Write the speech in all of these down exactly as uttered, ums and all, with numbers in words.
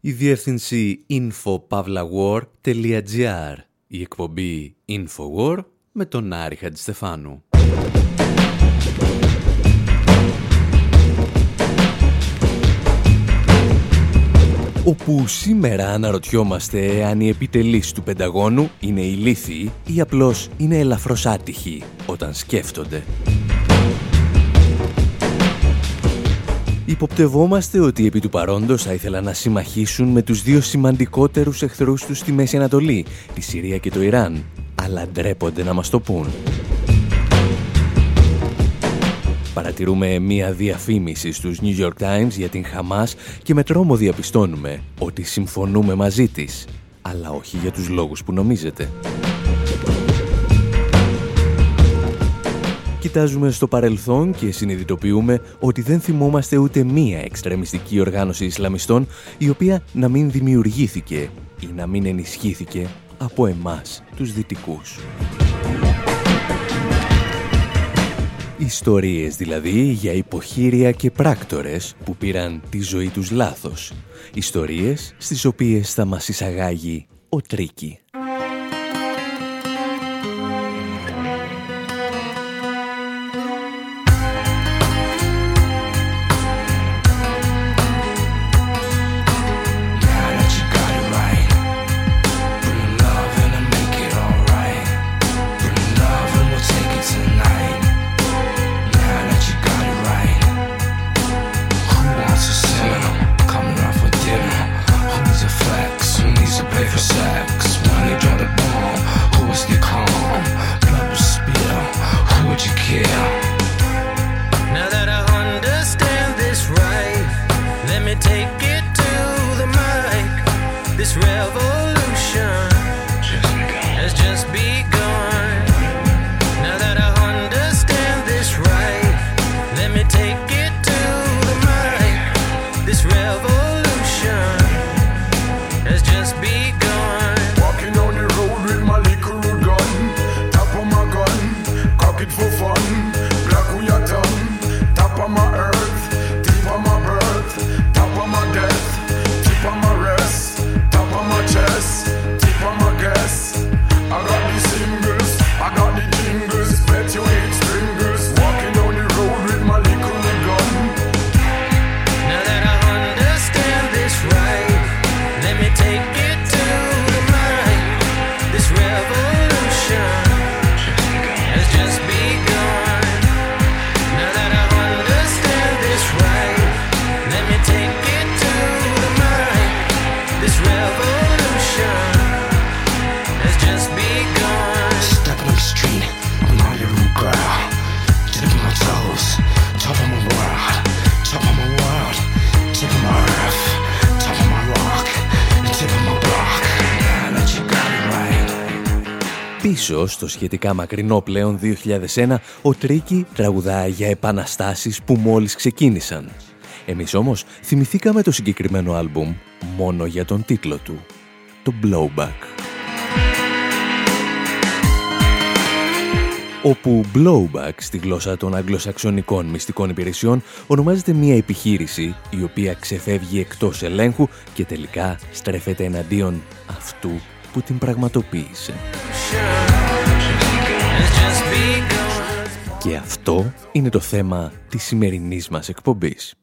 Η διεύθυνση info pavla war τελεία gr. Η εκπομπή InfoWar με τον Άρη Χατζηστεφάνου. Όπου σήμερα αναρωτιόμαστε αν οι επιτελείς του Πενταγώνου είναι ηλίθιοι ή απλώς είναι ελαφρώς άτυχοι όταν σκέφτονται. Υποπτευόμαστε ότι επί του παρόντος θα ήθελαν να συμμαχήσουν με τους δύο σημαντικότερους εχθρούς τους στη Μέση Ανατολή, τη Συρία και το Ιράν, αλλά ντρέπονται να μας το πούν. Παρατηρούμε μία διαφήμιση στους New York Times για την Χαμάς και με τρόμο διαπιστώνουμε ότι συμφωνούμε μαζί της, αλλά όχι για τους λόγους που νομίζετε. Κοιτάζουμε στο παρελθόν και συνειδητοποιούμε ότι δεν θυμόμαστε ούτε μία εξτρεμιστική οργάνωση Ισλαμιστών η οποία να μην δημιουργήθηκε ή να μην ενισχύθηκε από εμάς τους Δυτικούς. Ιστορίες δηλαδή για υποχείρια και πράκτορες που πήραν τη ζωή τους λάθος. Ιστορίες στις οποίες θα μας εισαγάγει ο Τρίκη. Πίσω στο σχετικά μακρινό πλέον δύο χιλιάδες ένα, ο Τρίκη τραγουδάει για επαναστάσεις που μόλις ξεκίνησαν. Εμείς όμως θυμηθήκαμε το συγκεκριμένο άλμπουμ μόνο για τον τίτλο του, το Blowback. Όπου Blowback στη γλώσσα των αγγλοσαξονικών μυστικών υπηρεσιών ονομάζεται μια επιχείρηση η οποία ξεφεύγει εκτός ελέγχου και τελικά στρέφεται εναντίον αυτού που την πραγματοποίησε. Και αυτό είναι το θέμα της σημερινής μας εκπομπής.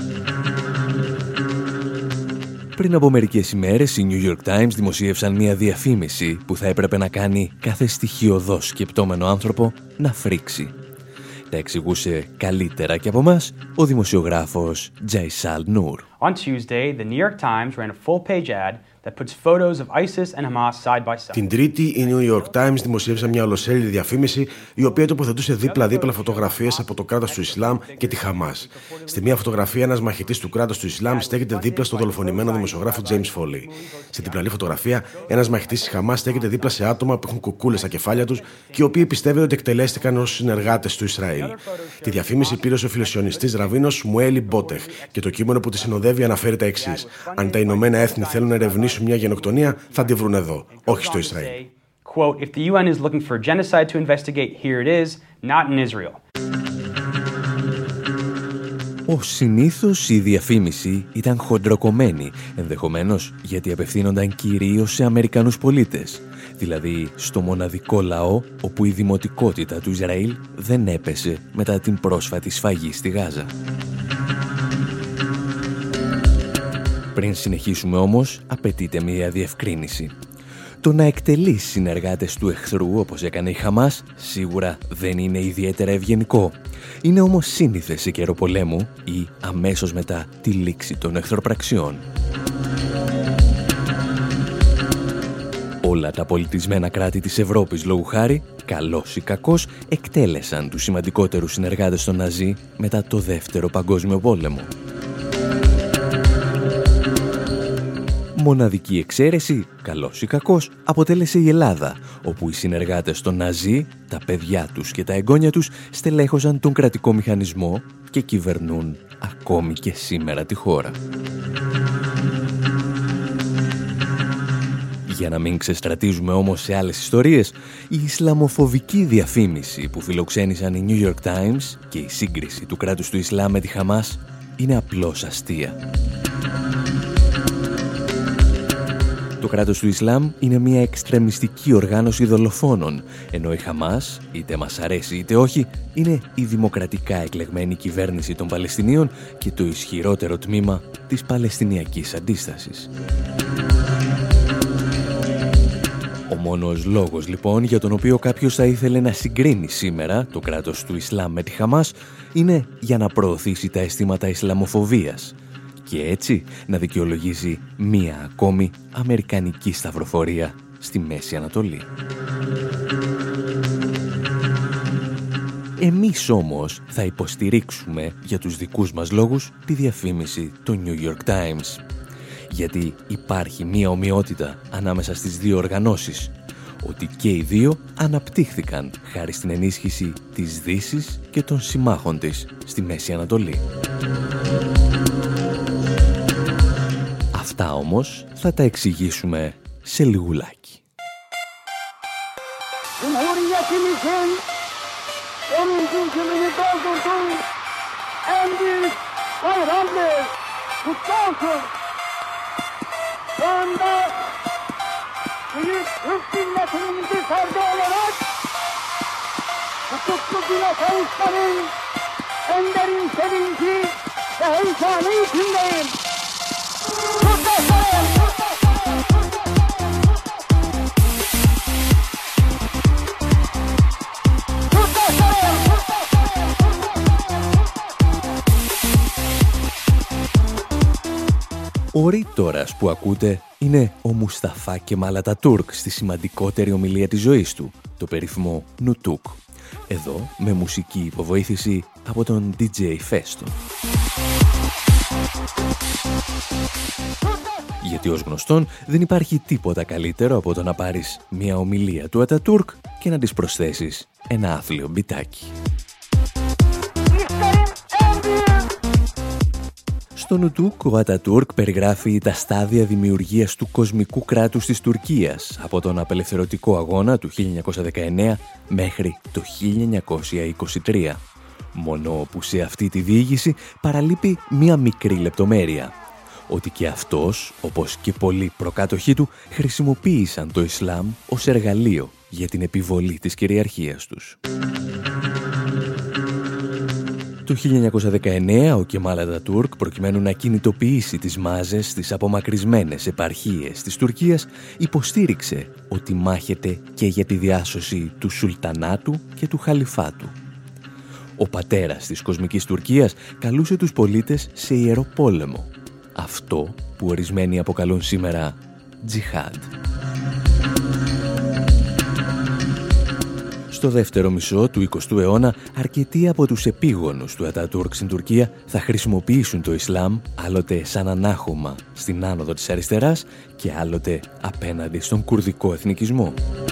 Πριν από μερικές ημέρες, οι New York Times δημοσίευσαν μια διαφήμιση που θα έπρεπε να κάνει κάθε στοιχειωδώς σκεπτόμενο άνθρωπο να φρίξει. Τα εξηγούσε καλύτερα και από μας ο δημοσιογράφος Jaisal Noor. On Tuesday, the New York Times ran a full-page ad that puts photos of ISIS and Hamas side by side. Την Τρίτη, οι New York Times δημοσίευσαν μια ολοσέλιδη διαφήμιση η οποία τοποθετούσε δίπλα-δίπλα φωτογραφίες από το κράτος του Ισλάμ και τη Χαμάς. Στη μία φωτογραφία, ένας μαχητής του κράτους του Ισλάμ στέκεται δίπλα στο δολοφονημένο δημοσιογράφο James Foley. Στη διπλανή φωτογραφία, ένας μαχητής της Χαμάς στέκεται δίπλα σε άτομα που έχουν κουκούλες στα κεφάλια τους και οι οποίοι πιστεύετε ότι εκτελέστηκαν ως συνεργάτες του Ισραήλ. Τη διαφήμιση πήρε ο φιλοσιονιστής ραβίνος Μουέλι Μπότεχ και το κείμενο που τη συνοδεύει αναφέρει τα εξής: αν τα Ηνωμένα Έθνη θέλουν να ερευνήσουν μια γενοκτονία, θα τη βρουν εδώ, όχι στο Ισραήλ. Quote, if the U N is looking for genocide to investigate, here it is, not in Israel. Ως συνήθως η διαφήμιση ήταν χοντροκομμένη, ενδεχομένως γιατί απευθύνονταν κυρίως σε Αμερικανούς πολίτες, δηλαδή στο μοναδικό λαό όπου η δημοτικότητα του Ισραήλ δεν έπεσε μετά την πρόσφατη σφαγή στη Γάζα. Πριν συνεχίσουμε όμως, απαιτείται μια διευκρίνηση. Το να εκτελείς συνεργάτες του εχθρού, όπως έκανε η Χαμάς, σίγουρα δεν είναι ιδιαίτερα ευγενικό. Είναι όμως σύνηθε σε καιρό πολέμου ή αμέσως μετά τη λήξη των εχθροπραξιών. Όλα τα πολιτισμένα κράτη της Ευρώπης, λόγου χάρη, καλός ή κακός, εκτέλεσαν τους σημαντικότερους συνεργάτες των Ναζί μετά το Δεύτερο Παγκόσμιο Πόλεμο. Μοναδική εξαίρεση, καλός ή κακός, αποτέλεσε η Ελλάδα, όπου οι συνεργάτες των Ναζί, τα παιδιά τους και τα εγγόνια τους στελέχωσαν τον κρατικό μηχανισμό και κυβερνούν ακόμη και σήμερα τη χώρα. Για να μην ξεστρατίζουμε όμως σε άλλες ιστορίες, η ισλαμοφοβική διαφήμιση που φιλοξένησαν οι New York Times και η σύγκριση του κράτους του Ισλάμ με τη Χαμάς είναι απλώς αστεία. Το κράτος του Ισλάμ είναι μια εξτρεμιστική οργάνωση δολοφόνων, ενώ η Χαμάς, είτε μας αρέσει είτε όχι, είναι η δημοκρατικά εκλεγμένη κυβέρνηση των Παλαιστινίων και το ισχυρότερο τμήμα της Παλαιστινιακής αντίστασης. Ο μόνος λόγος λοιπόν για τον οποίο κάποιος θα ήθελε να συγκρίνει σήμερα το κράτος του Ισλάμ με τη Χαμάς είναι για να προωθήσει τα αισθήματα Ισλαμοφοβίας και έτσι να δικαιολογήσει μία ακόμη αμερικανική σταυροφορία στη Μέση Ανατολή. Εμείς όμως θα υποστηρίξουμε για τους δικούς μας λόγους τη διαφήμιση του New York Times. Γιατί υπάρχει μία ομοιότητα ανάμεσα στις δύο οργανώσεις, ότι και οι δύο αναπτύχθηκαν χάρη στην ενίσχυση της Δύσης και των συμμάχων της στη Μέση Ανατολή. Αυτά όμως θα τα εξηγήσουμε σε λιγουλάκι. Şu anda büyük Türk milletinin bir ferdi olarak hukuklu güne kavuşmanın en derin sevinci ve heyecanı içindeyim. Kurtaşlarım! Ο ρήτορας που ακούτε είναι ο Μουσταφά Κεμάλ Ατατούρκ στη σημαντικότερη ομιλία της ζωής του, το περίφημο Νούτουκ. Εδώ με μουσική υποβοήθηση από τον ντι τζέι Festo. Γιατί ως γνωστόν δεν υπάρχει τίποτα καλύτερο από το να πάρεις μια ομιλία του Ατατούρκ και να της προσθέσεις ένα άθλιο μπιτάκι. Στο Νούτουκ, ο Ατατούρκ περιγράφει τα στάδια δημιουργίας του κοσμικού κράτους της Τουρκίας από τον απελευθερωτικό αγώνα του χίλια εννιακόσια δεκαεννέα μέχρι το χίλια εννιακόσια είκοσι τρία. Μόνο που σε αυτή τη διήγηση παραλείπει μία μικρή λεπτομέρεια. Ότι και αυτός, όπως και πολλοί προκάτοχοί του, χρησιμοποίησαν το Ισλάμ ως εργαλείο για την επιβολή της κυριαρχίας τους. Το χίλια εννιακόσια δεκαεννέα ο Κεμάλ Ατατούρκ, προκειμένου να κινητοποιήσει τις μάζες στις απομακρυσμένες επαρχίες της Τουρκίας, υποστήριξε ότι μάχεται και για τη διάσωση του Σουλτανάτου και του Χαλιφάτου. Ο πατέρας της κοσμικής Τουρκίας καλούσε τους πολίτες σε ιερό πόλεμο, αυτό που ορισμένοι αποκαλούν σήμερα τζιχάντ. Στο δεύτερο μισό του εικοστού αιώνα, αρκετοί από τους επίγονους του Ατατούρκ στην Τουρκία θα χρησιμοποιήσουν το Ισλάμ άλλοτε σαν ανάχωμα στην άνοδο της αριστεράς και άλλοτε απέναντι στον κουρδικό εθνικισμό.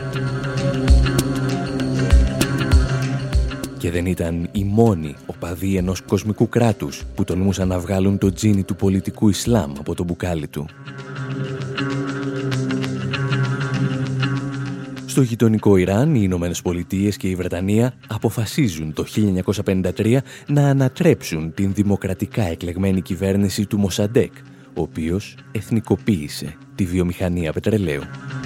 Και δεν ήταν οι μόνοι οπαδοί ενός κοσμικού κράτους που τολμούσαν να βγάλουν το τζίνι του πολιτικού Ισλάμ από το μπουκάλι του. Στο γειτονικό Ιράν, οι Ηνωμένες Πολιτείες και η Βρετανία αποφασίζουν το χίλια εννιακόσια πενήντα τρία να ανατρέψουν την δημοκρατικά εκλεγμένη κυβέρνηση του Μοσαντέκ, ο οποίος εθνικοποίησε τη βιομηχανία πετρελαίου.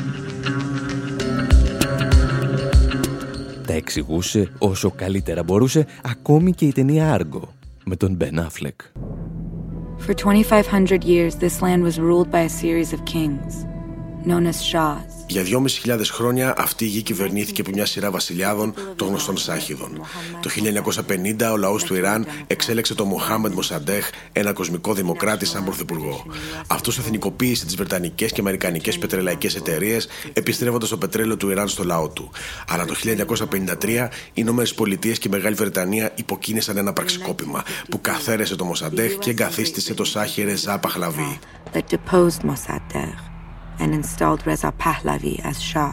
Τα εξηγούσε όσο καλύτερα μπορούσε ακόμη και η ταινία Argo με τον Ben Affleck. For twenty-five hundred years, this land was ruled by a series of kings, known as Shahs. Για δυόμισι χιλιάδες χρόνια αυτή η γη κυβερνήθηκε από μια σειρά βασιλιάδων των γνωστών Σάχιδων. Το χίλια εννιακόσια πενήντα ο λαός του Ιράν εξέλεξε τον Μοχάμεντ Μοσαντέχ, ένα κοσμικό δημοκράτη, σαν πρωθυπουργό. Αυτός εθνικοποίησε τις βρετανικές και αμερικανικές πετρελαϊκές εταιρείες, επιστρέφοντας το πετρέλαιο του Ιράν στο λαό του. Αλλά το χίλια εννιακόσια πενήντα τρία οι Ηνωμένες Πολιτείες και η Μεγάλη Βρετανία υποκίνησαν ένα πραξικόπημα που καθαίρεσε τον Μοσαντέχ και εγκαθίστησε το Σάχι Ρεζά Παχλαβί. And installed Reza Pahlavi as Shah.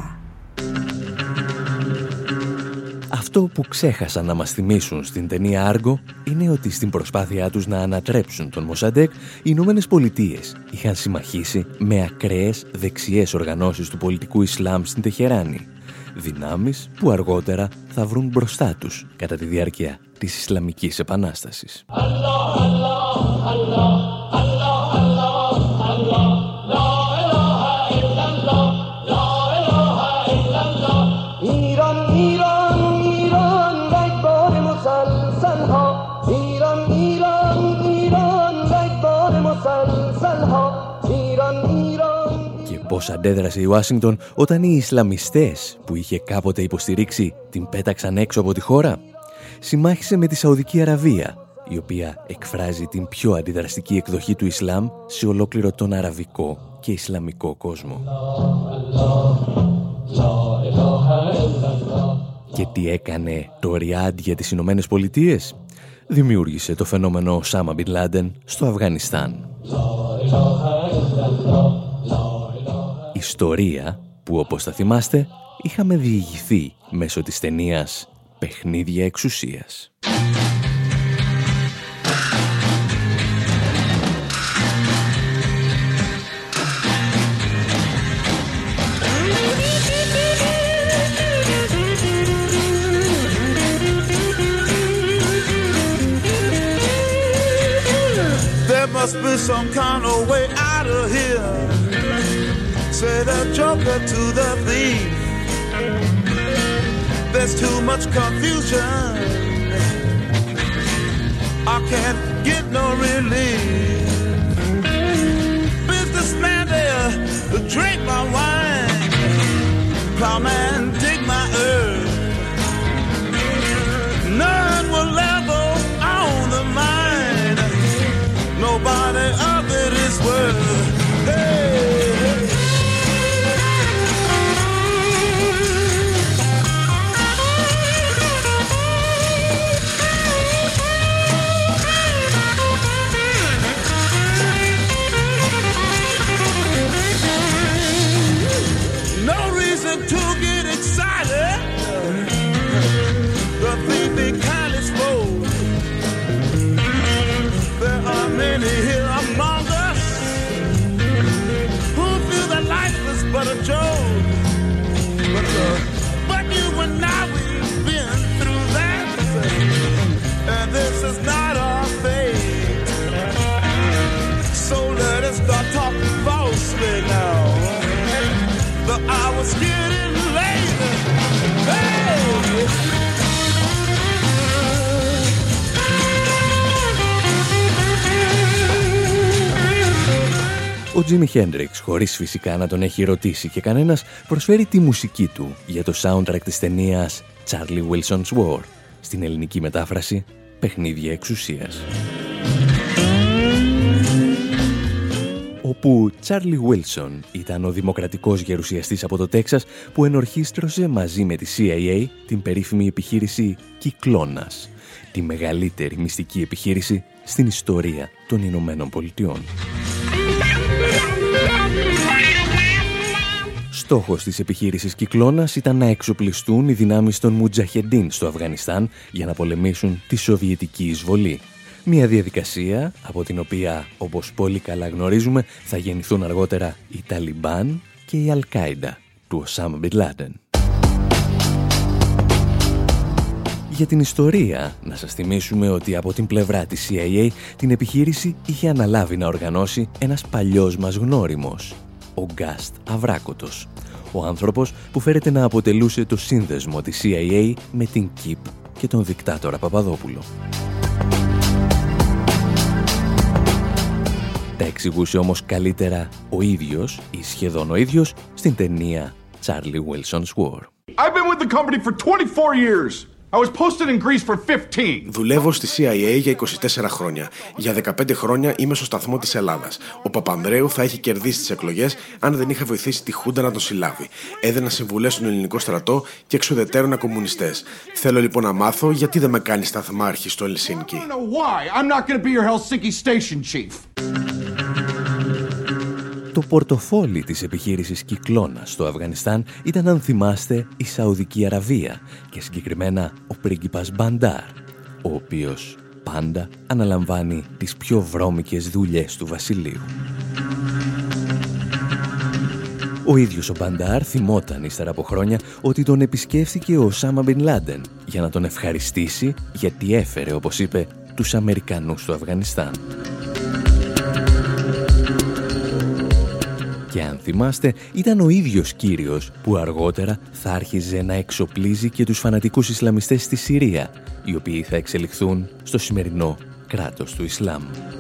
Αυτό που ξέχασαν να μας θυμίσουν στην ταινία Argo είναι ότι στην προσπάθειά τους να ανατρέψουν τον Μοσαντέκ, οι Ηνωμένες Πολιτείες είχαν συμμαχίσει με ακραίες δεξιές οργανώσεις του πολιτικού Ισλάμ στην Τεχεράνη, δυνάμεις που αργότερα θα βρουν μπροστά τους κατά τη διάρκεια της Ισλαμικής Επανάστασης. Allah, Allah, Allah, Allah, Allah. Και πώς αντέδρασε η Ουάσιγκτον όταν οι Ισλαμιστές που είχε κάποτε υποστηρίξει την πέταξαν έξω από τη χώρα? Συμμάχισε με τη Σαουδική Αραβία, η οποία εκφράζει την πιο αντιδραστική εκδοχή του Ισλάμ σε ολόκληρο τον αραβικό και ισλαμικό κόσμο. Και τι έκανε το Ριάντ για τις Ηνωμένες Πολιτείες? Δημιούργησε το φαινόμενο Οσάμα Μπιν Λάντεν στο Αφγανιστάν. Ιστορία που, όπως θα θυμάστε, είχαμε διηγηθεί μέσω της ταινίας «Παιχνίδια εξουσίας». Must be some kind of way out of here. Say the joker to the thief. There's too much confusion. I can't get no relief. Businessman there to drink my wine. Plowman dig my earth. None will level on the mine. Nobody of it is worth. Hey, hey. No reason to get excited. The thief be kindly spoke. There are many here among us who feel that life is but a joke. But, uh, but you and I, we've been through that, and this is not our fate. So let us start talking falsely now. The hour's getting late. Hey! Ο Τζίμι Χέντριξ, χωρίς φυσικά να τον έχει ρωτήσει και κανένας, προσφέρει τη μουσική του για το soundtrack της ταινίας Charlie Wilson's War, στην ελληνική μετάφραση «Παιχνίδια εξουσίας». Όπου Charlie Wilson ήταν ο δημοκρατικός γερουσιαστής από το Τέξας που ενορχίστρωσε μαζί με τη σι άι έι την περίφημη επιχείρηση Κυκλώνας, τη μεγαλύτερη μυστική επιχείρηση στην ιστορία των Ηνωμένων Πολιτειών. Στόχος της επιχείρησης Κυκλώνας ήταν να εξοπλιστούν οι δυνάμεις των Μουτζαχεντίν στο Αφγανιστάν για να πολεμήσουν τη Σοβιετική εισβολή. Μια διαδικασία από την οποία, όπως πολύ καλά γνωρίζουμε, θα γεννηθούν αργότερα οι Ταλιμπάν και η Αλ-Κάιντα του Οσάμα Μπιν Λάντεν. Για την ιστορία, να σας θυμίσουμε ότι από την πλευρά της σι άι έι την επιχείρηση είχε αναλάβει να οργανώσει ένας παλιός μας γνώριμος, ο Γκάστ Αβράκοτος, ο άνθρωπος που φέρεται να αποτελούσε το σύνδεσμο της σι άι έι με την ΚΙΠ και τον δικτάτορα Παπαδόπουλο. Τα εξηγούσε όμως καλύτερα ο ίδιος ή σχεδόν ο ίδιος στην ταινία Charlie Wilson's War. I've been with the company for twenty-four years. I was posted in Greece for fifteen. Δουλεύω στη σι άι έι για είκοσι τέσσερα χρόνια. Για δεκαπέντε χρόνια είμαι στο σταθμό της Ελλάδας. Ο Παπανδρέου θα είχε κερδίσει τις εκλογές αν δεν είχα βοηθήσει τη Χούντα να τον συλλάβει. Έδαινα συμβουλές στον ελληνικό στρατό και εξουδετέρωνα κομμουνιστές. Θέλω λοιπόν να μάθω γιατί δεν με κάνει σταθμάρχη στο Ελσίνκι. Το πορτοφόλι της επιχείρησης Κυκλώνας στο Αφγανιστάν ήταν, αν θυμάστε, η Σαουδική Αραβία και συγκεκριμένα ο πρίγκιπας Μπαντάρ, ο οποίος πάντα αναλαμβάνει τις πιο βρώμικες δουλειές του βασιλείου. Ο ίδιος ο Μπαντάρ θυμόταν ύστερα από χρόνια ότι τον επισκέφθηκε ο Οσάμα Μπιν Λάντεν για να τον ευχαριστήσει γιατί έφερε, όπως είπε, τους Αμερικανούς στο Αφγανιστάν. Και αν θυμάστε, ήταν ο ίδιος κύριος που αργότερα θα άρχιζε να εξοπλίζει και τους φανατικούς Ισλαμιστές στη Συρία, οι οποίοι θα εξελιχθούν στο σημερινό κράτος του Ισλάμ.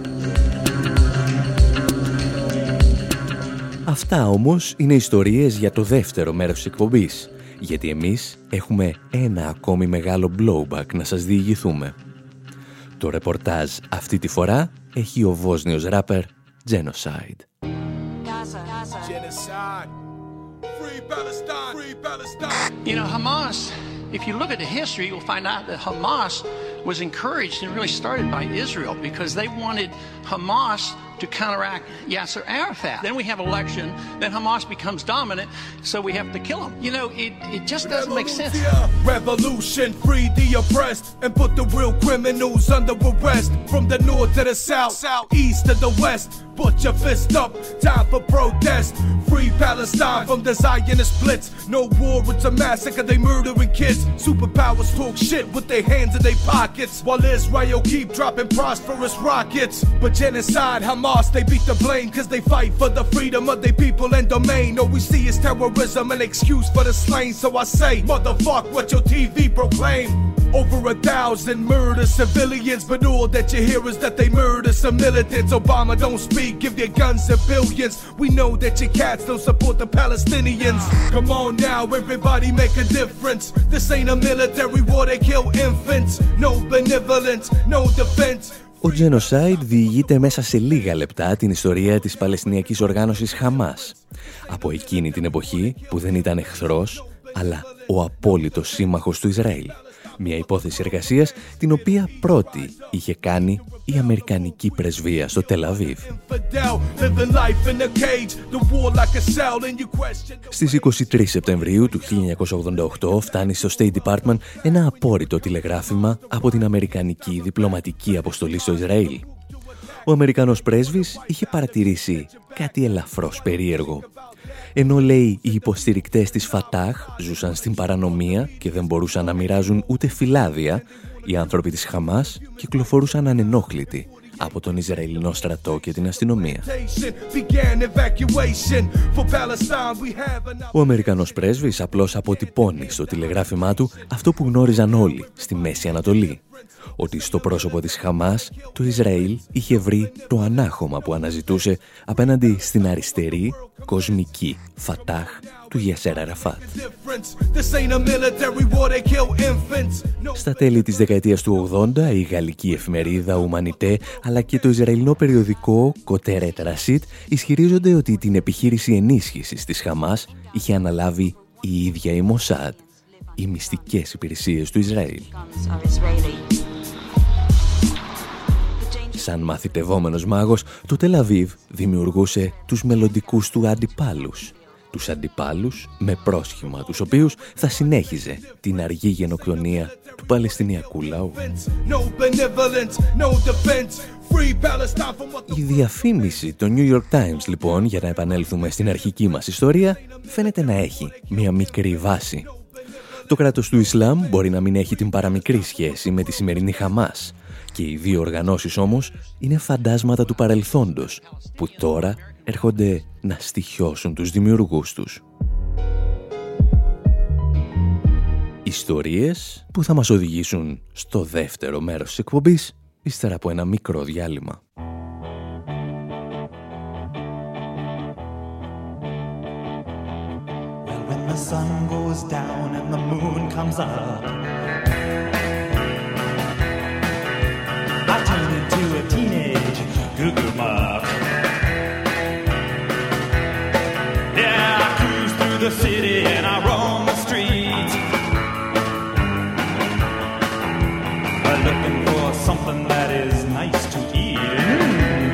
Αυτά όμως είναι ιστορίες για το δεύτερο μέρος της εκπομπής, γιατί εμείς έχουμε ένα ακόμη μεγάλο blowback να σας διηγηθούμε. Το ρεπορτάζ αυτή τη φορά έχει ο Βόσνιος ράπερ Genocide. Genocide. Free Palestine. Free Palestine. You know, Hamas, if you look at the history, you'll find out that Hamas was encouraged and really started by Israel because they wanted Hamas to counteract Yasser Arafat. Then we have election, then Hamas becomes dominant, so we have to kill him. You know, it, it just doesn't make sense. Revolution, free the oppressed, and put the real criminals under arrest. From the north to the south, east to the west, put your fist up, time for protest. Free Palestine from the Zionist blitz. No war, it's a massacre, they murdering kids. Superpowers talk shit with their hands in their pockets, while Israel keep dropping prosperous rockets. But genocide, Hamas, they beat the blame, cause they fight for the freedom of their people and domain. All we see is terrorism, an excuse for the slain. So I say, motherfuck what your T V proclaim. Over a thousand murder civilians, but all that you hear is that they murder some militants. Obama don't speak, give your guns a billions. We know that your cats don't support the Palestinians. Come on now, everybody make a difference. This ain't a military war, they kill infants. No benevolence, no defense. Ο Genocide διηγείται μέσα σε λίγα λεπτά την ιστορία της Παλαιστινιακής οργάνωσης Χαμάς. Από εκείνη την εποχή που δεν ήταν εχθρός, αλλά ο απόλυτος σύμμαχος του Ισραήλ. Μια υπόθεση εργασίας την οποία πρώτη είχε κάνει η Αμερικανική πρεσβεία στο Τελ Αβίβ. Στις είκοσι τρεις Σεπτεμβρίου του χίλια εννιακόσια ογδόντα οκτώ φτάνει στο State Department ένα απόρριτο τηλεγράφημα από την Αμερικανική διπλωματική αποστολή στο Ισραήλ. Ο Αμερικανός πρέσβης είχε παρατηρήσει κάτι ελαφρώς περίεργο. Ενώ, λέει, οι υποστηρικτές της Φατάχ ζούσαν στην παρανομία και δεν μπορούσαν να μοιράζουν ούτε φυλάδια, οι άνθρωποι της Χαμάς κυκλοφορούσαν ανενόχλητοι από τον Ισραηλινό στρατό και την αστυνομία. Ο Αμερικανός πρέσβης απλώς αποτυπώνει στο τηλεγράφημά του αυτό που γνώριζαν όλοι στη Μέση Ανατολή. Ότι στο πρόσωπο της Χαμάς το Ισραήλ είχε βρει το ανάχωμα που αναζητούσε απέναντι στην αριστερή, κοσμική Φατάχ του Γιασέρ Αραφάτ. Στα τέλη της δεκαετίας του ογδόντα η γαλλική εφημερίδα Ουμανιτέ αλλά και το ισραηλινό περιοδικό Κοτέρετ Ρασίτ ισχυρίζονται ότι την επιχείρηση ενίσχυσης της Χαμάς είχε αναλάβει η ίδια η Μοσάντ, οι μυστικές υπηρεσίες του Ισραήλ. Σαν μαθητευόμενος μάγος, το Τελ Αβίβ δημιουργούσε τους μελλοντικούς του αντιπάλους. Τους αντιπάλους με πρόσχημα τους οποίους θα συνέχιζε την αργή γενοκτονία του Παλαιστινιακού λαού. Η διαφήμιση των New York Times, λοιπόν, για να επανέλθουμε στην αρχική μας ιστορία, φαίνεται να έχει μια μικρή βάση. Το κράτος του Ισλάμ μπορεί να μην έχει την παραμικρή σχέση με τη σημερινή Χαμάς και οι δύο οργανώσεις όμως είναι φαντάσματα του παρελθόντος που τώρα έρχονται να στοιχιώσουν τους δημιουργούς τους. Ιστορίες που θα μας οδηγήσουν στο δεύτερο μέρος της εκπομπής ύστερα από ένα μικρό διάλειμμα. The sun goes down and the moon comes up, I turn into a teenage goo-goo muck. Yeah, I cruise through the city and I roam the streets, looking for something that is nice to eat. Mm.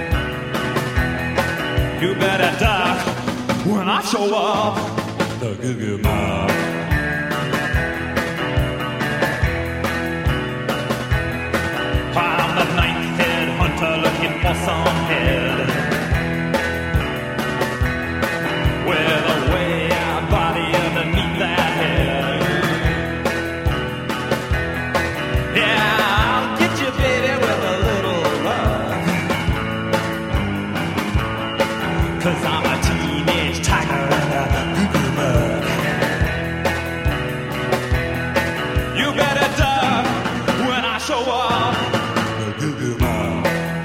You better duck when I show up. The goo-goo mob. I'm the ninth head hunter looking for some head with a way out body underneath that head. Yeah, I'll get you, baby, with a little love, 'cause I'm a teenage tiger and a goo-goo mug. You better duck when I show up. The goo-goo mug.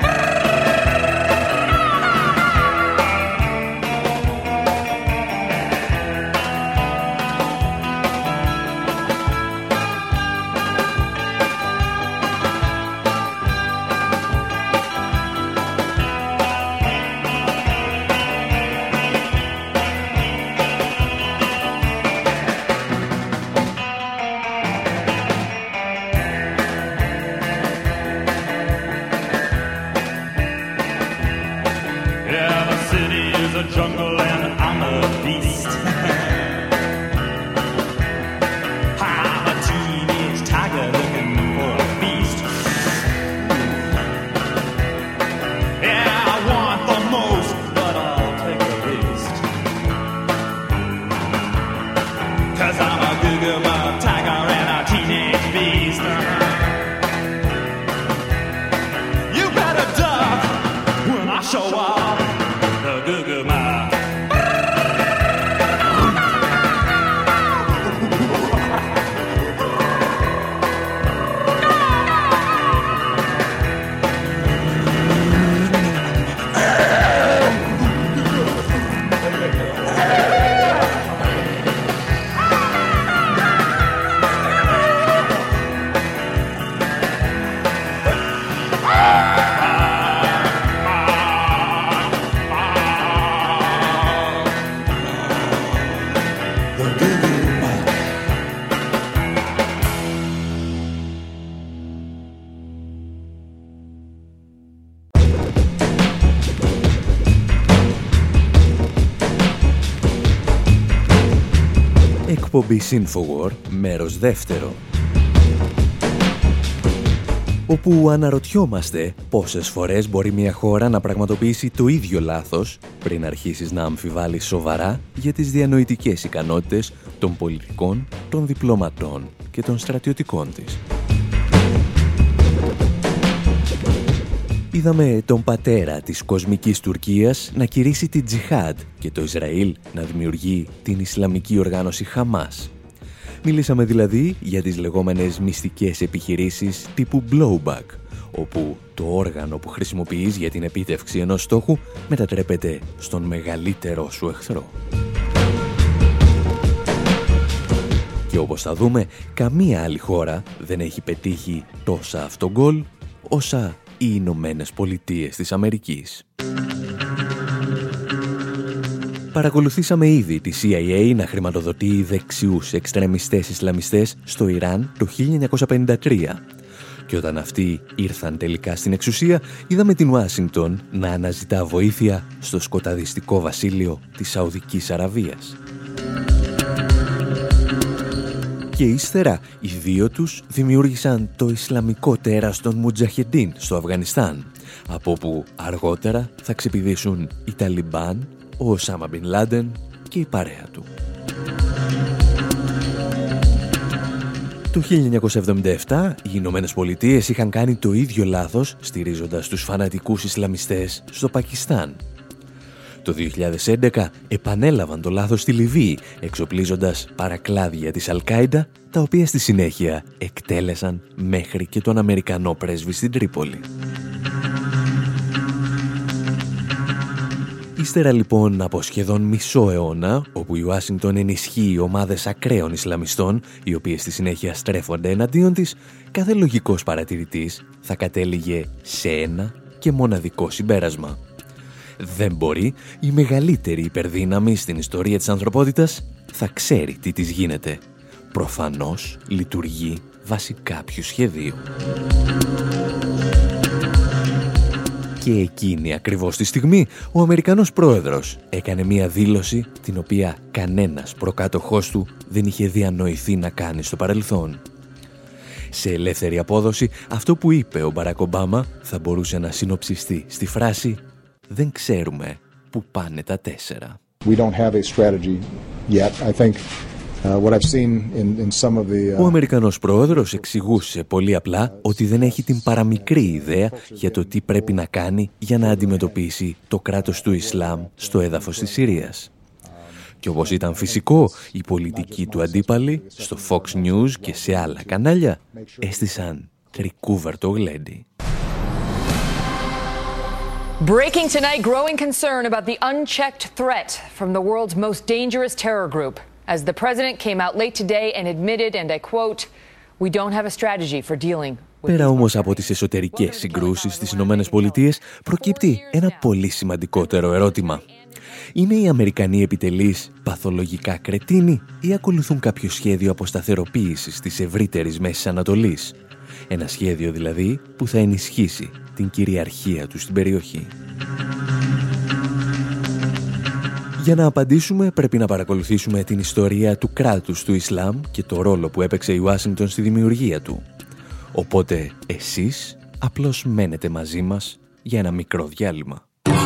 Jungle and I'm a beast. I'm a teenage tiger looking for a feast. Yeah, I want the most, but I'll take the least. 'Cause I'm a goo-goo mob tiger and a teenage beast. You better duck when I show up. The goo-goo mob. Εκπομπή Infowar, μέρος δεύτερο, όπου αναρωτιόμαστε πόσες φορές μπορεί μια χώρα να πραγματοποιήσει το ίδιο λάθος πριν αρχίσεις να αμφιβάλλεις σοβαρά για τις διανοητικές ικανότητες των πολιτικών, των διπλωματών και των στρατιωτικών της. Είδαμε τον πατέρα της κοσμικής Τουρκίας να κηρύσει την τζιχάντ και το Ισραήλ να δημιουργεί την Ισλαμική οργάνωση Χαμάς. Μιλήσαμε δηλαδή για τις λεγόμενες μυστικές επιχειρήσεις τύπου blowback, όπου το όργανο που χρησιμοποιείς για την επίτευξη ενός στόχου μετατρέπεται στον μεγαλύτερό σου εχθρό. Και όπως θα δούμε, καμία άλλη χώρα δεν έχει πετύχει τόσα αυτογκόλ όσα οι Ηνωμένες Πολιτείες της Αμερικής. Παρακολουθήσαμε ήδη τη σι άι έι να χρηματοδοτεί δεξιούς εξτρεμιστές Ισλαμιστές στο Ιράν το χίλια εννιακόσια πενήντα τρία. Και όταν αυτοί ήρθαν τελικά στην εξουσία, είδαμε την Ουάσιγκτον να αναζητά βοήθεια στο σκοταδιστικό βασίλειο της Σαουδικής Αραβίας. Και ύστερα οι δύο τους δημιούργησαν το Ισλαμικό τέρας των Μουτζαχεντίν στο Αφγανιστάν, από όπου αργότερα θα ξεπηδήσουν οι Ταλιμπάν, ο Οσάμα Μπιν Λάντεν και η παρέα του. Το χίλια εννιακόσια εβδομήντα επτά οι Ηνωμένες Πολιτείες είχαν κάνει το ίδιο λάθος στηρίζοντας τους φανατικούς Ισλαμιστές στο Πακιστάν. Το δύο χιλιάδες έντεκα επανέλαβαν το λάθος στη Λιβύη, εξοπλίζοντας παρακλάδια της Αλ-Κάιντα, τα οποία στη συνέχεια εκτέλεσαν μέχρι και τον Αμερικανό πρέσβη στην Τρίπολη. Ύστερα λοιπόν από σχεδόν μισό αιώνα, όπου η Ουάσιγκτον ενισχύει ομάδες ακραίων Ισλαμιστών, οι οποίες στη συνέχεια στρέφονται εναντίον της, κάθε λογικός παρατηρητής θα κατέληγε σε ένα και μοναδικό συμπέρασμα. Δεν μπορεί η μεγαλύτερη υπερδύναμη στην ιστορία της ανθρωπότητας θα ξέρει τι της γίνεται. Προφανώς λειτουργεί βάσει κάποιου σχεδίου. Και εκείνη ακριβώς τη στιγμή ο Αμερικανός πρόεδρος έκανε μία δήλωση την οποία κανένας προκάτοχός του δεν είχε διανοηθεί να κάνει στο παρελθόν. Σε ελεύθερη απόδοση, αυτό που είπε ο Μπαράκ Ομπάμα θα μπορούσε να συνοψιστεί στη φράση «Δεν ξέρουμε που πάνε τα τέσσερα». We don't have a strategy yet. I think uh, what I've seen in, in some of the, uh... Ο Αμερικανός πρόεδρος εξηγούσε πολύ απλά ότι δεν έχει την παραμικρή ιδέα για το τι πρέπει να κάνει για να αντιμετωπίσει το κράτος του Ισλάμ στο έδαφος της Συρίας. Και όπως ήταν φυσικό, οι πολιτικοί του αντίπαλοι στο Fox News και σε άλλα κανάλια έστησαν τρικούβερτο γλέντι. Breaking tonight, growing concern about the unchecked threat from the world's most dangerous terror group, as the president came out late today and admitted, and I quote, "We don't have a strategy for dealing." Πέρα όμως από τις εσωτερικές συγκρούσεις στις Ηνωμένες Πολιτείες, προκύπτει ένα πολύ σημαντικότερο ερώτημα. Είναι οι Αμερικανοί επιτελείς παθολογικά κρετίνοι ή ακολουθούν κάποιο σχέδιο αποσταθεροποίησης της ευρύτερης Μέσης Ανατολής? Ένα σχέδιο δηλαδή που θα ενισχύσει την κυριαρχία του στην περιοχή. Για να απαντήσουμε πρέπει να παρακολουθήσουμε την ιστορία του κράτους του Ισλάμ και το ρόλο που έπαιξε η Ουάσιγκτον στη δημιουργία του. Οπότε εσείς απλώς μένετε μαζί μας για ένα μικρό διάλειμμα.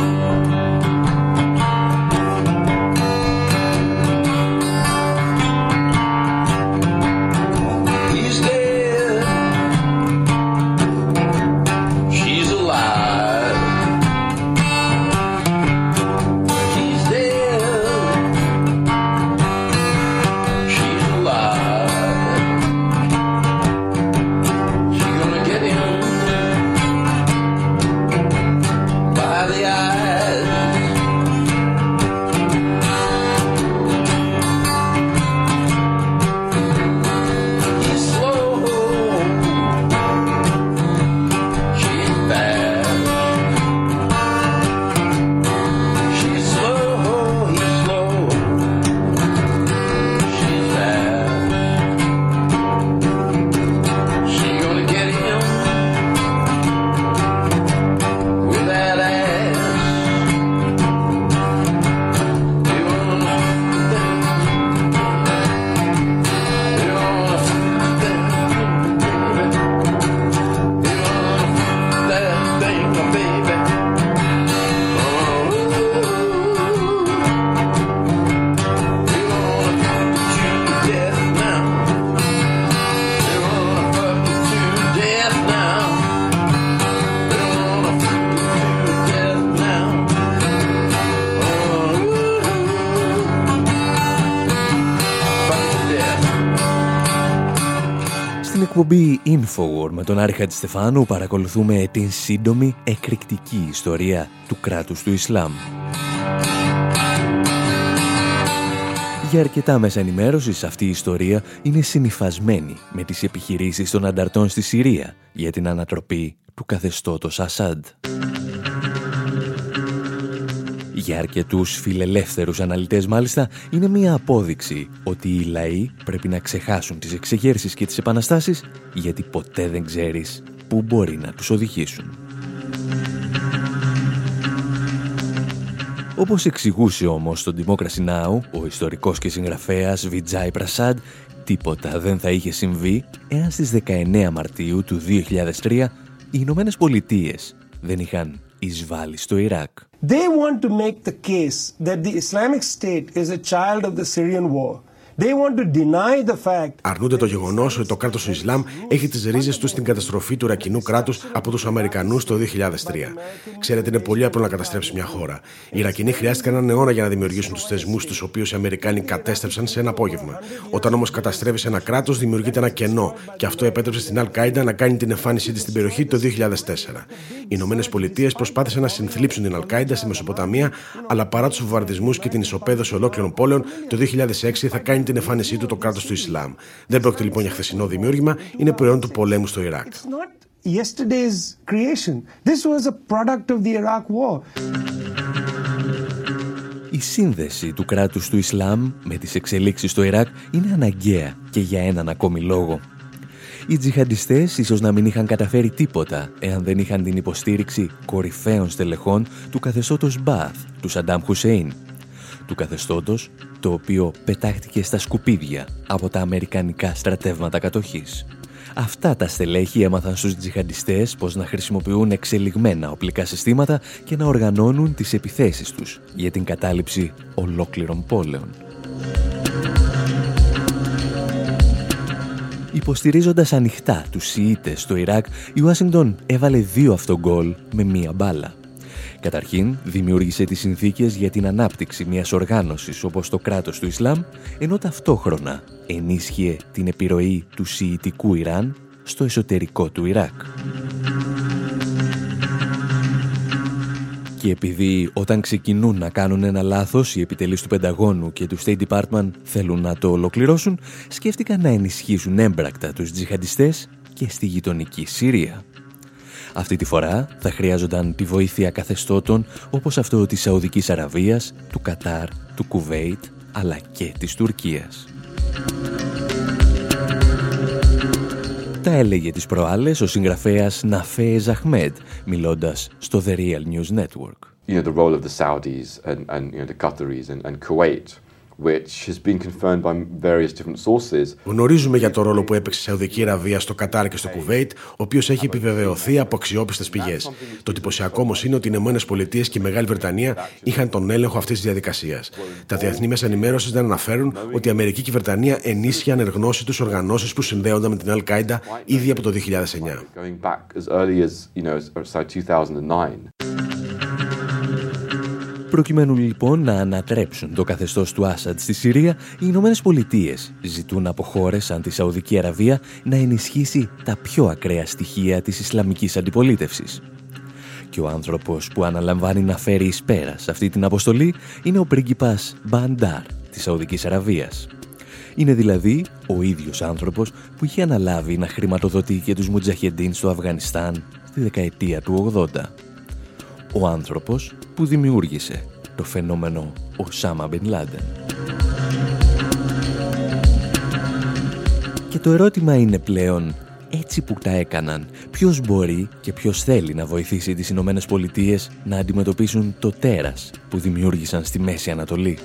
Στην εκπομπή Infowar με τον Άρη Χατζηστεφάνου παρακολουθούμε την σύντομη εκρηκτική ιστορία του κράτους του Ισλάμ. Για αρκετά μέσα ενημέρωσης αυτή η ιστορία είναι συνυφασμένη με τις επιχειρήσεις των ανταρτών στη Συρία για την ανατροπή του καθεστώτος Ασάντ. Για αρκετούς φιλελεύθερους αναλυτές μάλιστα είναι μία απόδειξη ότι οι λαοί πρέπει να ξεχάσουν τις εξεγέρσεις και τις επαναστάσεις γιατί ποτέ δεν ξέρεις πού μπορεί να τους οδηγήσουν. Όπως εξηγούσε όμως στο Democracy Now! Ο ιστορικός και συγγραφέας Βιτζάι Πρασάντ, τίποτα δεν θα είχε συμβεί εάν στις δεκαεννέα Μαρτίου του δύο χιλιάδες τρία οι Ηνωμένες Πολιτείες δεν είχαν εισβάλει στο Ιράκ. They want to make the case that the Islamic State is a child of the Syrian war They want to deny the fact. Αρνούνται το γεγονός ότι το κράτος του Ισλάμ έχει τις ρίζες του στην καταστροφή του Ιρακινού κράτους από τους Αμερικανούς το δύο χιλιάδες τρία. Ξέρετε, είναι πολύ απλό να καταστρέψει μια χώρα. Οι Ιρακινοί χρειάστηκαν έναν αιώνα για να δημιουργήσουν τους θεσμούς τους οποίους οι Αμερικάνοι κατέστρεψαν σε ένα απόγευμα. Όταν όμως καταστρέφεις ένα κράτος, δημιουργείται ένα κενό, και αυτό επέτρεψε στην Αλ-Κάιντα να κάνει την εμφάνισή της στην περιοχή το δύο χιλιάδες τέσσερα. Οι Ηνωμένες Πολιτείες προσπάθησαν να συνθλίψουν την Αλ-Κάιντα στη Μεσοποταμία, αλλά παρά τους βομβαρδισμούς και την ισοπαίδωση ολόκληρων πόλεων, το δύο χιλιάδες έξι θα κάνει την εμφάνισή του το κράτος του Ισλάμ. Δεν πρόκειται λοιπόν για χθεσινό δημιούργημα, είναι προϊόν του πολέμου στο Ιράκ. Yesterday's creation. This was a product of the Iraq war. Η σύνδεση του κράτους του Ισλάμ με τις εξελίξεις στο Ιράκ είναι αναγκαία και για έναν ακόμη λόγο. Οι τζιχαντιστές ίσως να μην είχαν καταφέρει τίποτα εάν δεν είχαν την υποστήριξη κορυφαίων στελεχών του καθεστώτος Μπαθ, του Σαντάμ Χουσέιν. Του καθεστώτος το οποίο πετάχτηκε στα σκουπίδια από τα αμερικανικά στρατεύματα κατοχής. Αυτά τα στελέχη έμαθαν στους τζιχαντιστές πώς να χρησιμοποιούν εξελιγμένα οπλικά συστήματα και να οργανώνουν τις επιθέσεις τους για την κατάληψη ολόκληρων πόλεων. Υποστηρίζοντας ανοιχτά τους Σιήτες στο Ιράκ, η Ουάσιγκτον έβαλε δύο αυτογκόλ με μία μπάλα. Καταρχήν, δημιούργησε τις συνθήκες για την ανάπτυξη μιας οργάνωσης όπως το κράτος του Ισλάμ, ενώ ταυτόχρονα ενίσχυε την επιρροή του Σιητικού Ιράν στο εσωτερικό του Ιράκ. Και επειδή όταν ξεκινούν να κάνουν ένα λάθος οι επιτελείς του Πενταγώνου και του State Department θέλουν να το ολοκληρώσουν, σκέφτηκαν να ενισχύσουν έμπρακτα τους τζιχαντιστές και στη γειτονική Συρία. Αυτή τη φορά θα χρειάζονταν τη βοήθεια καθεστώτων όπως αυτό της Σαουδικής Αραβίας, του Κατάρ, του Κουβέιτ, αλλά και της Τουρκίας. Τα έλεγε τις προάλλες ο συγγραφέας Ναφέζ Αχμέντ, μιλώντας στο The Real News Network. You know, the role of the Saudis and, and you know, the Qataris and, and Kuwait, which has been confirmed by various different sources. Γνωρίζουμε για το ρόλο που έπαιξε η Σαουδική Αραβία στο Κατάρ και στο Κουβέιτ, ο οποίος έχει επιβεβαιωθεί από αξιόπιστες πηγές. Το εντυπωσιακό όμως είναι ότι οι Ηνωμένες Πολιτείες και η Μεγάλη Βρετανία είχαν τον έλεγχο αυτής της διαδικασίας. Τα διεθνή μέσα ενημέρωσης δεν αναφέρουν ότι η Αμερική και η Βρετανία ενίσχυε ανεργνώσει τους οργανώσεις που συνδέονταν με την Αλ-Κάιντα ήδη από το δύο χιλιάδες εννιά. Προκειμένου λοιπόν να ανατρέψουν το καθεστώς του Άσαντ στη Συρία, οι Ηνωμένες Πολιτείες ζητούν από χώρες σαν τη Σαουδική Αραβία να ενισχύσει τα πιο ακραία στοιχεία της Ισλαμικής αντιπολίτευσης. Και ο άνθρωπος που αναλαμβάνει να φέρει εις πέρας αυτή την αποστολή είναι ο πρίγκιπας Μπαντάρ της Σαουδικής Αραβίας. Είναι δηλαδή ο ίδιος άνθρωπος που είχε αναλάβει να χρηματοδοτεί και τους Μουτζαχεντίν στο Αφγανιστάν στη δεκαετία του ογδόντα. Ο άνθρωπος που δημιούργησε το φαινόμενο Οσάμα Μπιν Λάντεν. Και το ερώτημα είναι πλέον, έτσι που τα έκαναν, ποιος μπορεί και ποιος θέλει να βοηθήσει τις Ηνωμένες Πολιτείες να αντιμετωπίσουν το τέρας που δημιούργησαν στη Μέση Ανατολή.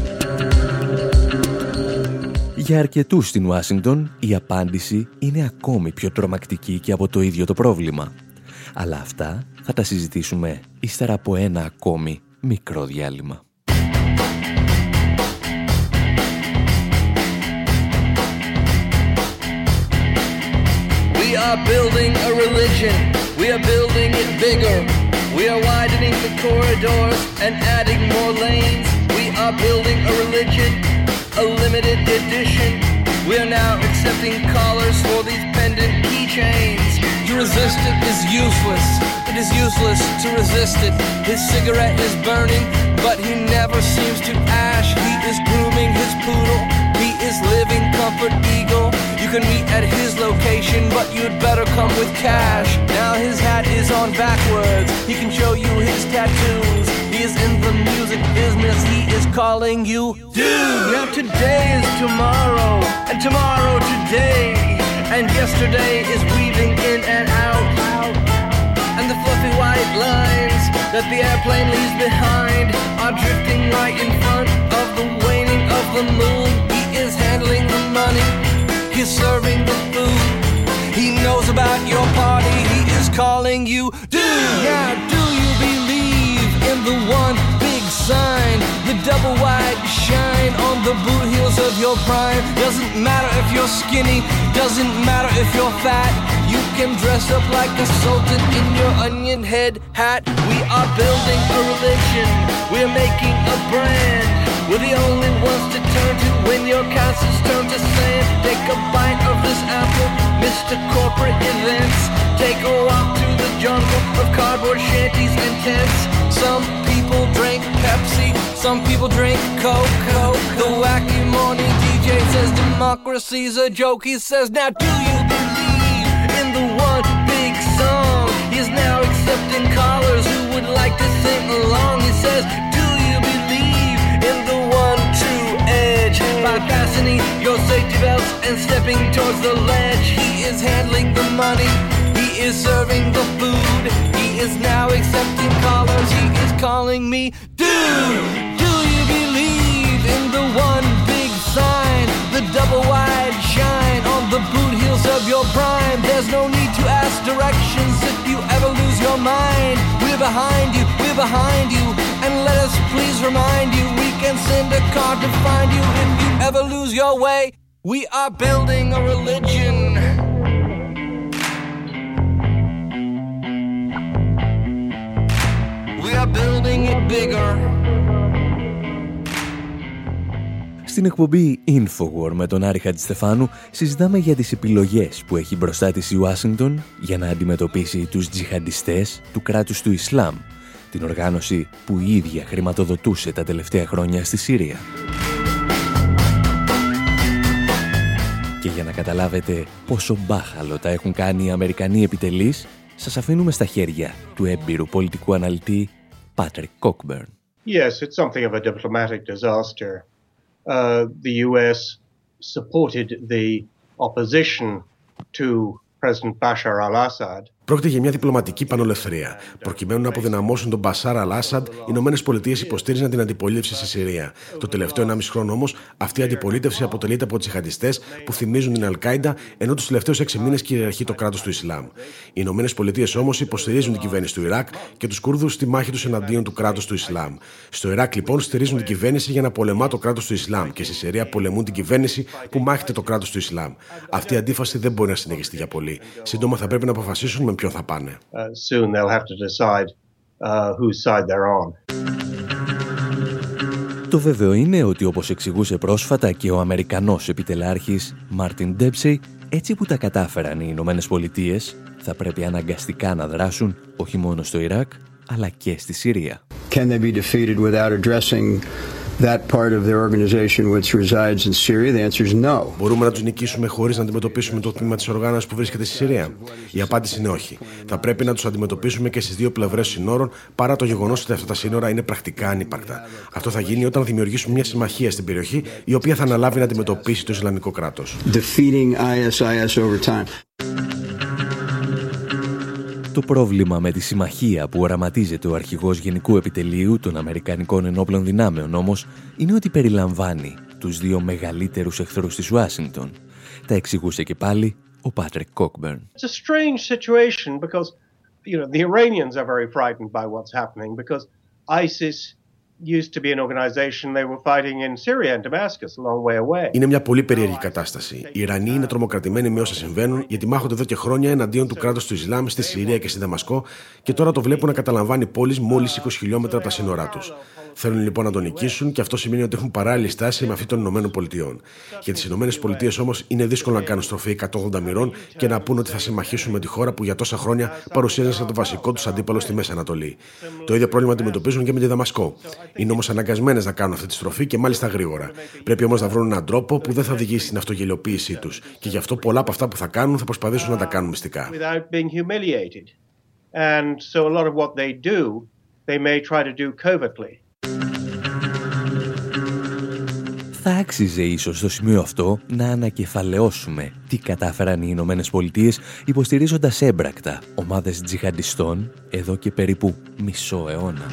Για αρκετούς στην Ουάσιγκτον η απάντηση είναι ακόμη πιο τρομακτική και από το ίδιο το πρόβλημα. Αλλά αυτά θα τα συζητήσουμε ύστερα από ένα ακόμη μικρό διάλειμμα. We are building a religion. We are building it bigger. We are widening the corridors and adding more lanes. We are building a religion, a limited edition. We are now accepting callers for these pendant keychains. To resist it is useless. It is useless to resist it. His cigarette is burning, but he never seems to ash. He is grooming his poodle. He is living comfort eagle. You can meet at his location, but you'd better come with cash. Now his hat is on backwards. He can show you his tattoos. He is in the music business. He is calling you dude. Now today is tomorrow, and tomorrow today, and yesterday is weaving in and out. And the fluffy white lines that the airplane leaves behind are drifting right in front of the waning of the moon. He is handling the money. He's serving the food. He knows about your party. He is calling you dude. Now do you believe in the one big sign, the double wide shine on the boot heels of your prime. Doesn't matter if you're skinny, doesn't matter if you're fat. You can dress up like a sultan in your onion head hat. We are building a religion, we're making a brand. We're the only ones to turn to when your castles turn to sand. Take a bite of this apple, Mister Corporate Events. Take a walk through the jungle of cardboard shanties and tents. Some people drink Pepsi, some people drink Coke. Coke. The wacky morning D J says democracy's a joke. He says, now do you believe in the one big song? He is now accepting callers who would like to sing along. He says, do you believe in the one true edge? By fastening your safety belts and stepping towards the ledge. He is handling the money, he is serving the food. He is now accepting callers, he is calling me dude. Do you believe in the one big sign? The double wide shine on the boot heels of your prime. There's no need to ask directions if you ever lose your mind. We're behind you, we're behind you. And let us please remind you, we can send a car to find you if you ever lose your way. We are building a religion. We are building it bigger. Στην εκπομπή Infowar με τον Άρη Χατζηστεφάνου συζητάμε για τις επιλογές που έχει μπροστά της η Ουάσιγκτον για να αντιμετωπίσει τους τζιχαντιστές του κράτους του Ισλάμ, την οργάνωση που η ίδια χρηματοδοτούσε τα τελευταία χρόνια στη Συρία. Και για να καταλάβετε πόσο μπάχαλο τα έχουν κάνει οι Αμερικανοί επιτελείς, σας αφήνουμε στα χέρια του έμπειρου πολιτικού αναλυτή Patrick Cockburn. Yes, it's something of a diplomatic disaster. Uh, the U S supported the opposition to President Bashar al-Assad. Πρόκειται για μια διπλωματική πανολευθερία. Προκειμένου να αποδυναμώσουν τον Μπασάρ Αλ-Άσαντ, οι Ηνωμένες Πολιτείες υποστήριζαν την αντιπολίτευση στη Συρία. Το τελευταίο ενάμιση χρόνο όμως, αυτή η αντιπολίτευση αποτελείται από τζιχαντιστές που θυμίζουν την Αλ-Κάιντα, ενώ τους τελευταίους έξι μήνες κυριαρχεί το κράτος του Ισλάμ. Οι Ηνωμένες Πολιτείες όμως υποστηρίζουν την κυβέρνηση του Ιράκ και τους Κούρδους στη μάχη τους εναντίον του κράτους του Ισλάμ. Στο Ιράκ λοιπόν στηρίζουν την κυβέρνηση για να πολεμά το κράτος του Ισλάμ και στη Συρία πολεμούν την κυβέρνηση που μάχεται το κράτος του Ισλάμ. Αυτή η αντίφαση δεν μπορεί να συνεχιστεί για πολύ. Σύντομα θα πρέπει να αποφασίσουν με ποιον θα πάνε. Uh, soon they'll have to decide uh, whose side they're on. Το βέβαιο είναι ότι, όπως εξηγούσε πρόσφατα και ο Αμερικανός επιτελάρχης Μάρτιν Ντέμψεϊ, έτσι που τα κατάφεραν οι Ηνωμένες Πολιτείες, θα πρέπει αναγκαστικά να δράσουν όχι μόνο στο Ιράκ, αλλά και στη Συρία. Can they be defeated without addressing that part of their organization which resides in Syria? The answer is no. Μπορούμε να τους νικήσουμε χωρίς να αντιμετωπίσουμε το τμήμα της οργάνωσης που βρίσκεται στη Συρία? Η απάντηση είναι όχι. Θα πρέπει να τους αντιμετωπίσουμε και στις δύο πλευρές συνόρων, παρά το γεγονός ότι αυτά τα σύνορα είναι πρακτικά ανύπαρκτα. Αυτό θα γίνει όταν δημιουργήσουμε μια συμμαχία στην περιοχή, η οποία θα αναλάβει να αντιμετωπίσει το Ισλαμικό κράτος. Defeating άι ες άι ες over time. Το πρόβλημα με τη συμμαχία που οραματίζεται ο αρχηγός Γενικού Επιτελείου των Αμερικανικών Ενόπλων Δυνάμεων όμως είναι ότι περιλαμβάνει τους δύο μεγαλύτερους εχθρούς της Ουάσιγκτον. Τα εξηγούσε και πάλι ο Patrick Cockburn. It's a strange situation because, you know, the Iranians are very frightened by what's happening because ISIS used to be an organization they were fighting in Syria and Damascus, a long way away. Είναι μια πολύ περίεργη κατάσταση. Οι Ιρανοί είναι τρομοκρατημένοι με όσα συμβαίνουν, γιατί μάχονται εδώ και χρόνια εναντίον του κράτους του Ισλάμ στη Συρία και στη Δαμασκό, και τώρα το βλέπουν να καταλαμβάνει πόλεις μόλις είκοσι χιλιόμετρα από τα σύνορά τους. Θέλουν λοιπόν να τον νικήσουν, και αυτό σημαίνει ότι έχουν παράλληλη στάση με αυτή των Ηνωμένων Πολιτειών. Για τις Ηνωμένες Πολιτείες όμως είναι δύσκολο να κάνουν στροφή εκατόν ογδόντα μοιρών και να πούν ότι θα συμμαχήσουν με τη χώρα που για τόσα χρόνια παρουσίαζαν σαν το βασικό τους αντίπαλο στη Μέση Ανατολή. Το ίδιο πρόβλημα αντιμετωπίζουν και με τη Δαμασκό. Είναι όμως αναγκασμένες να κάνουν αυτή τη στροφή και μάλιστα γρήγορα. Πρέπει όμως να βρουν έναν τρόπο που δεν θα οδηγήσει στην αυτογελιοποίησή τους. Και γι' αυτό πολλά από αυτά που θα κάνουν θα προσπαθήσουν να τα κάνουν μυστικά. Θα άξιζε ίσως στο σημείο αυτό να ανακεφαλαιώσουμε τι κατάφεραν οι Ηνωμένες Πολιτείες υποστηρίζοντας έμπρακτα ομάδες τζιχαντιστών εδώ και περίπου μισό αιώνα.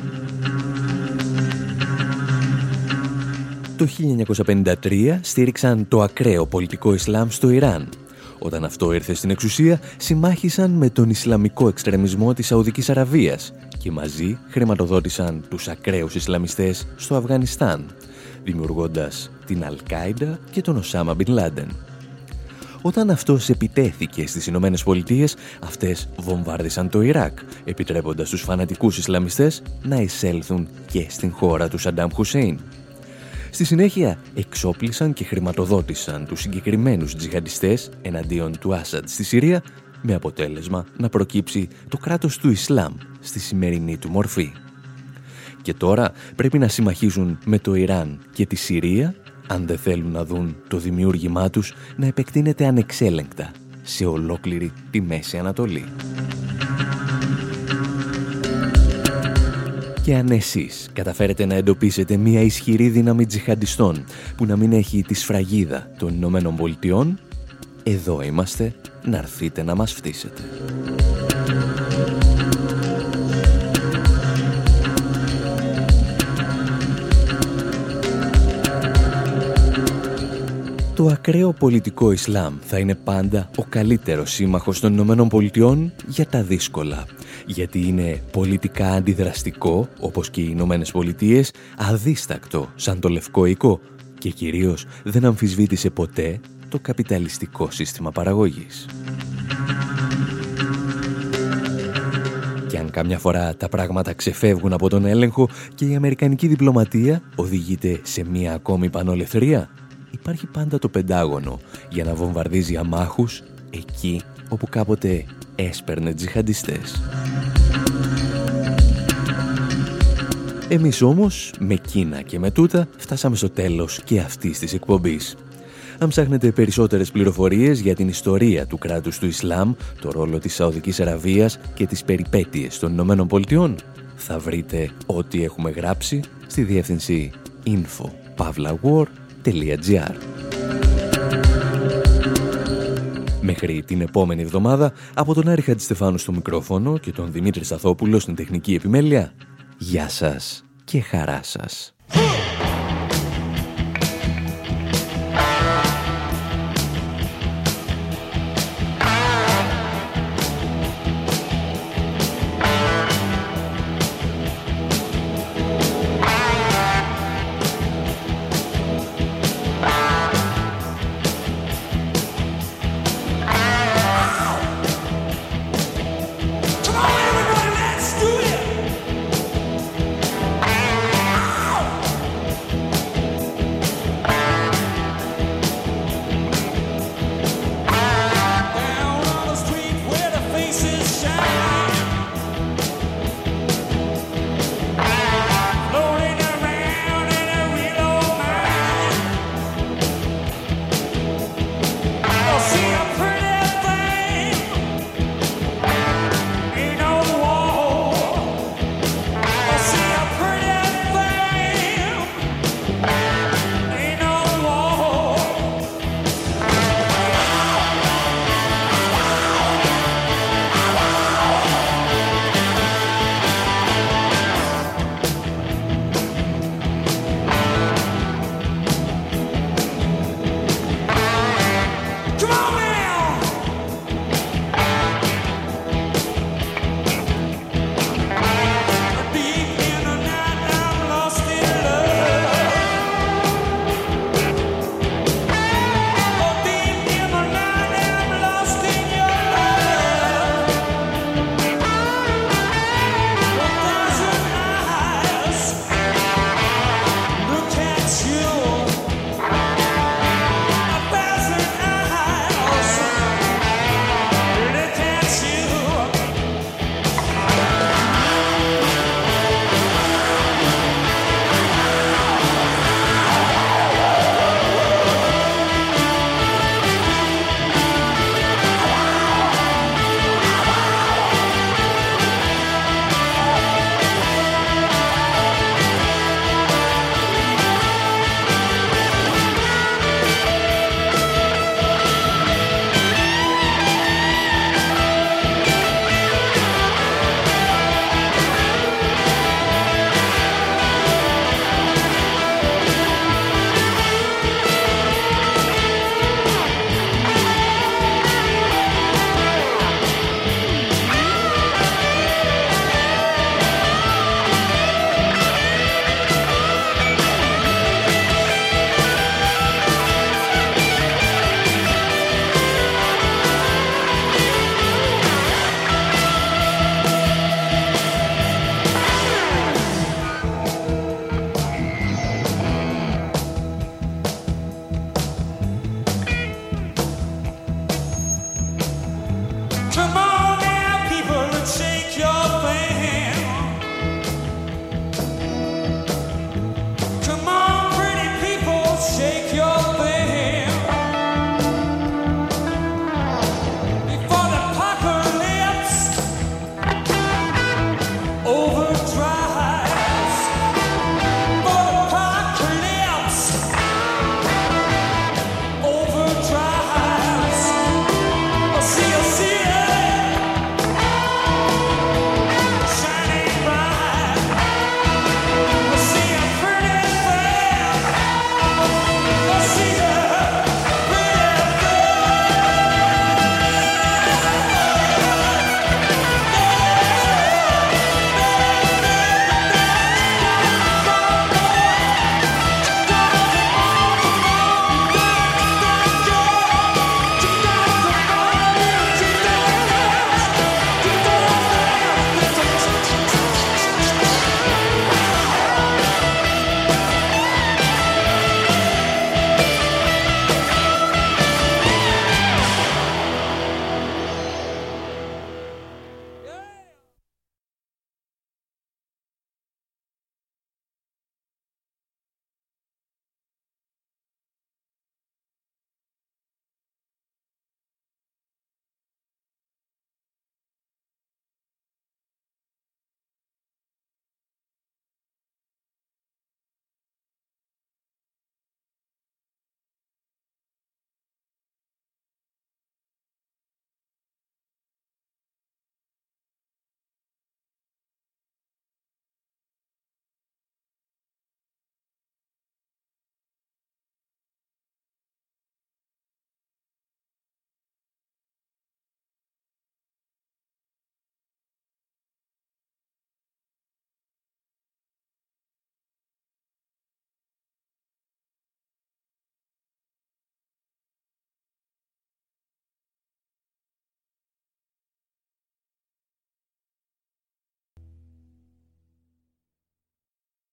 Το χίλια εννιακόσια πενήντα τρία στήριξαν το ακραίο πολιτικό Ισλάμ στο Ιράν. Όταν αυτό ήρθε στην εξουσία, συμμάχησαν με τον Ισλαμικό εξτρεμισμό της Σαουδικής Αραβίας και μαζί χρηματοδότησαν τους ακραίους Ισλαμιστές στο Αφγανιστάν, δημιουργώντας την Αλ-Κάιντα και τον Οσάμα Μπιν Λάντεν. Όταν αυτός επιτέθηκε στις Ηνωμένες Πολιτείες, αυτές βομβάρδισαν το Ιράκ, επιτρέποντας τους φανατικούς Ισλαμιστές να εισέλθουν και στην χώρα του Σαντάμ Χουσέιν. Στη συνέχεια εξόπλισαν και χρηματοδότησαν τους συγκεκριμένους τζιχαντιστές εναντίον του Άσαντ στη Συρία, με αποτέλεσμα να προκύψει το κράτος του Ισλάμ στη σημερινή του μορφή. Και τώρα πρέπει να συμμαχίζουν με το Ιράν και τη Συρία, αν δεν θέλουν να δουν το δημιούργημά τους να επεκτείνεται ανεξέλεγκτα σε ολόκληρη τη Μέση Ανατολή. Και αν εσείς καταφέρετε να εντοπίσετε μια ισχυρή δύναμη τζιχαντιστών που να μην έχει τη σφραγίδα των Ηνωμένων Πολιτειών, εδώ είμαστε να έρθετε να μας φτύσετε. Το ακραίο πολιτικό Ισλάμ θα είναι πάντα ο καλύτερος σύμμαχος των Ηνωμένων Πολιτειών για τα δύσκολα. Γιατί είναι πολιτικά αντιδραστικό, όπως και οι Ηνωμένες Πολιτείες, αδίστακτο σαν το λευκό οικό και κυρίως δεν αμφισβήτησε ποτέ το καπιταλιστικό σύστημα παραγωγής. Και αν κάμια φορά τα πράγματα ξεφεύγουν από τον έλεγχο και η αμερικανική διπλωματία οδηγείται σε μία ακόμη πανολεθρία, υπάρχει πάντα το Πεντάγωνο για να βομβαρδίζει αμάχους εκεί όπου κάποτε έσπερνε τζιχαντιστές. Εμείς όμως, με Κίνα και με τούτα, φτάσαμε στο τέλος και αυτής της εκπομπής. Αν ψάχνετε περισσότερες πληροφορίες για την ιστορία του κράτους του Ισλάμ, το ρόλο της Σαουδικής Αραβίας και τις περιπέτειες των Ηνωμένων Πολιτειών, θα βρείτε ό,τι έχουμε γράψει στη διεύθυνση info pavla war dot gr. Μέχρι την επόμενη εβδομάδα, από τον Άρη Χατζηστεφάνου στο μικρόφωνο και τον Δημήτρη Σταθόπουλο στην τεχνική επιμέλεια, γεια σας και χαρά σας.